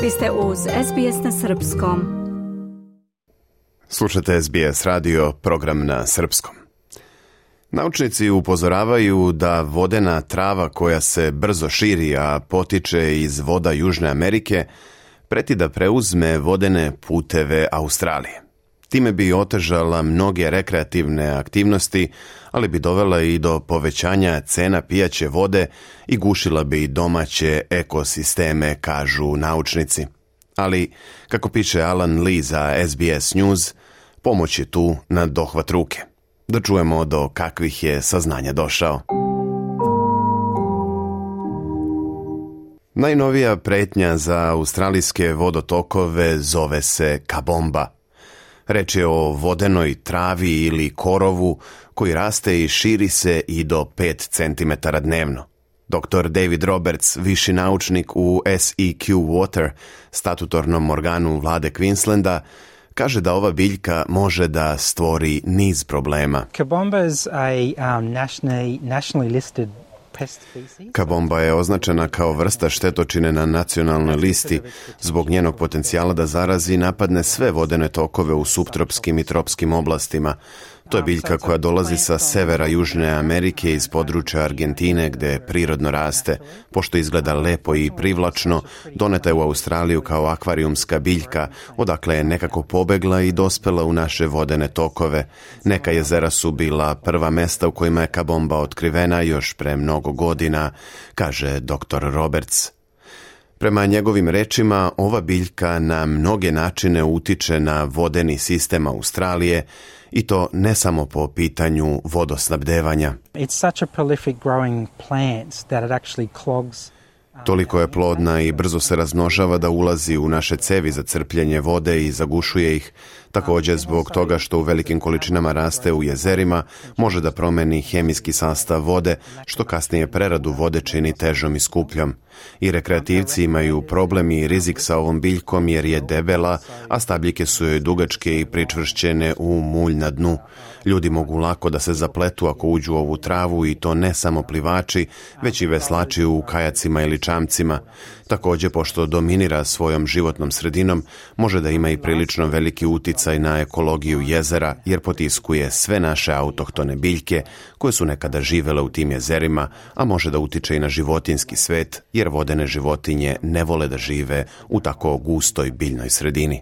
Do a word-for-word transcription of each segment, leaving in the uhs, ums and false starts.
Vi ste uz S B S na srpskom. Slušate S B S radio, program na srpskom. Naučnici upozoravaju da vodena trava koja se brzo širi, a potiče iz voda Južne Amerike, preti da preuzme vodene puteve Australije. Time bi otežala mnoge rekreativne aktivnosti, ali bi dovela i do povećanja cena pijaće vode i gušila bi domaće ekosisteme, kažu naučnici. Ali, kako piše Alan Lee za S B S News, pomoć je tu na dohvat ruke. Da čujemo do kakvih je saznanja došao. Najnovija pretnja za australijske vodotokove zove se kabomba. Reč je o vodenoj travi ili korovu koji raste i širi se i do pet centimetara dnevno. doktor David Roberts, viši naučnik u S E Q Water, statutornom organu vlade Queenslanda, kaže da ova biljka može da stvori niz problema. Kabomba is a um, nationally, nationally listed pest species. Kabomba je označena kao vrsta štetočine na nacionalnoj listi zbog njenog potencijala da zarazi i napadne sve vodene tokove u suptropskim i tropskim oblastima. To je biljka koja dolazi sa severa Južne Amerike iz područja Argentine gde prirodno raste. Pošto izgleda lepo i privlačno, doneta je u Australiju kao akvarijumska biljka, odakle je nekako pobegla i dospela u naše vodene tokove. Neka jezera su bila prva mesta u kojima je kabomba otkrivena još pre mnogo godina, kaže doktor Roberts. Prema njegovim rečima, ova biljka na mnoge načine utiče na vodeni sistem Australije i to ne samo po pitanju vodosnabdevanja. It's such a prolific growing plant that it actually clogs. Toliko je plodna i brzo se razmnožava da ulazi u naše cevi za crpljenje vode i zagušuje ih. Također, zbog toga što u velikim količinama raste u jezerima, može da promeni hemijski sastav vode, što kasnije preradu vode čini težom i skupljom. I rekreativci imaju problem i rizik sa ovom biljkom jer je debela, a stabljike su joj dugačke i pričvršćene u mulj na dnu. Ljudi mogu lako da se zapletu ako uđu u ovu travu i to ne samo plivači, već i veslači u kajacima ili čamcima. Također, pošto dominira svojom životnom sredinom, može da ima i prilično veliki uticaj na ekologiju jezera jer potiskuje sve naše autohtone biljke koje su nekada živele u tim jezerima, a može da utiče i na životinjski svet jer vodene životinje ne vole da žive u tako gustoj biljnoj sredini.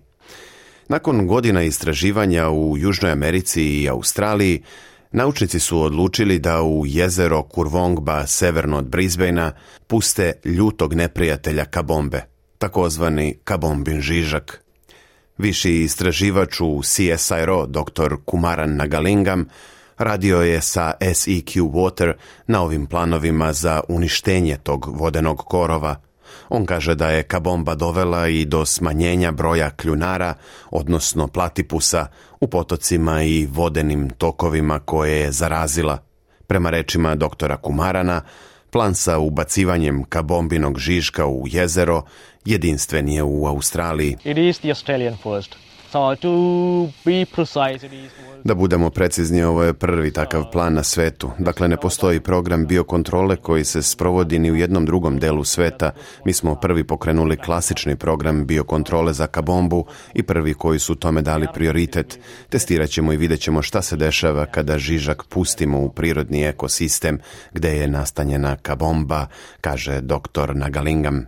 Nakon godina istraživanja u Južnoj Americi i Australiji, naučnici su odlučili da u jezero Kurvongba severno od Brisbanea puste ljutog neprijatelja kabombe, takozvani kabombin žižak. Viši istraživač u C S I R O, doktor Kumaran Nagalingam, radio je sa S E Q Water na ovim planovima za uništenje tog vodenog korova. On kaže da je kabomba dovela i do smanjenja broja kljunara, odnosno platipusa, u potocima i vodenim tokovima koje je zarazila. Prema rečima doktora Kumarana, plan sa ubacivanjem kabombinog žižka u jezero jedinstven je u Australiji. It is the Australian first. So to be precise, it is... Da budemo precizni, ovo je prvi takav plan na svetu. Dakle, ne postoji program biokontrole koji se sprovodi ni u jednom drugom delu sveta. Mi smo prvi pokrenuli klasični program biokontrole za kabombu i prvi koji su tome dali prioritet. Testirat ćemo i vidjet ćemo šta se dešava kada žižak pustimo u prirodni ekosistem gde je nastanjena kabomba, kaže doktor Nagalingam.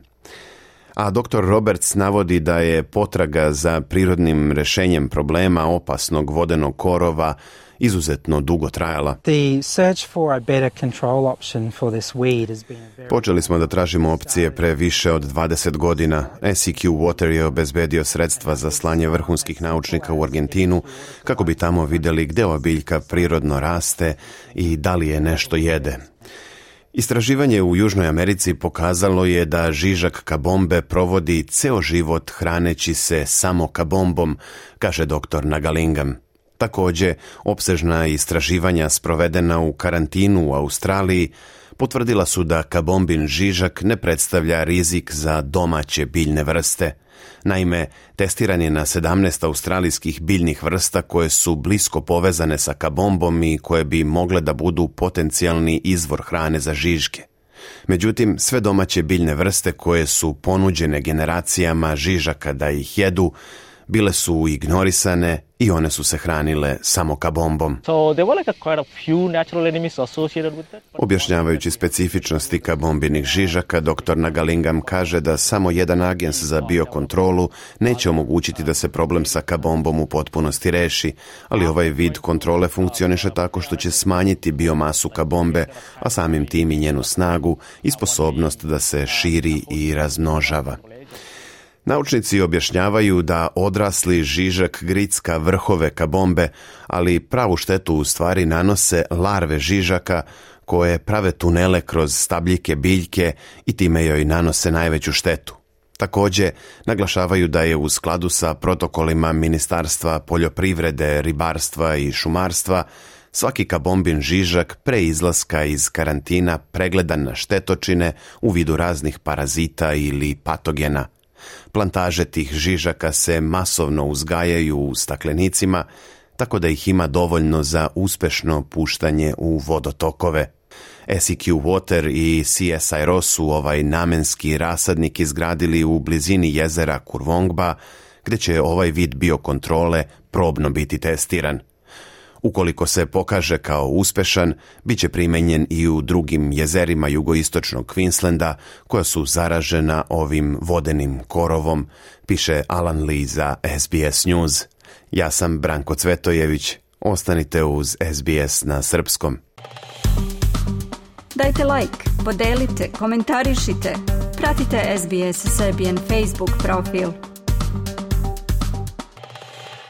A doktor Roberts navodi da je potraga za prirodnim rešenjem problema opasnog vodenog korova izuzetno dugo trajala. The search for a better control option for this weed has been a very... Počeli smo da tražimo opcije pre više od dvadeset godina. S E Q Water je obezbedio sredstva za slanje vrhunskih naučnika u Argentinu kako bi tamo vidjeli gde ova biljka prirodno raste i da li je nešto jede. Istraživanje u Južnoj Americi pokazalo je da žižak kabombe provodi ceo život hraneći se samo kabombom, kaže doktor Nagalingam. Također, opsežna istraživanja sprovedena u karantinu u Australiji potvrdila su da kabombin žižak ne predstavlja rizik za domaće biljne vrste. Naime, testiran je na sedamnaest australijskih biljnih vrsta koje su blisko povezane sa kabombom i koje bi mogle da budu potencijalni izvor hrane za žižke. Međutim, sve domaće biljne vrste koje su ponuđene generacijama žižaka da ih jedu, bile su ignorisane i one su se hranile samo kabombom. So there were like a quite a few natural enemies associated with it. Objašnjavajući specifičnosti kabombinih žižaka, doktor Nagalingam kaže da samo jedan agens za biokontrolu neće omogućiti da se problem sa kabombom u potpunosti reši, ali ovaj vid kontrole funkcioniše tako što će smanjiti biomasu kabombe, a samim tim i njenu snagu i sposobnost da se širi i razmnožava. Naučnici objašnjavaju da odrasli žižak gricka vrhove kabombe, ali pravu štetu u stvari nanose larve žižaka koje prave tunele kroz stabljike biljke i time joj nanose najveću štetu. Također, naglašavaju da je u skladu sa protokolima Ministarstva poljoprivrede, ribarstva i šumarstva svaki kabombin žižak pre izlaska iz karantina pregledan na štetočine u vidu raznih parazita ili patogena. Plantaže tih žižaka se masovno uzgajaju u staklenicima, tako da ih ima dovoljno za uspešno puštanje u vodotokove. S E Q Water i C S I R O su ovaj namenski rasadnik izgradili u blizini jezera Kurvongba, gde će ovaj vid biokontrole probno biti testiran. Ukoliko se pokaže kao uspešan, bit će primenjen i u drugim jezerima jugoistočnog Queenslanda koja su zaražena ovim vodenim korovom, piše Alan Lee za S B S News. Ja sam Branko Cvetojević. Ostanite uz S B S na srpskom. Dajte like, podelite, komentarišite. Pratite S B S Serbian Facebook profil.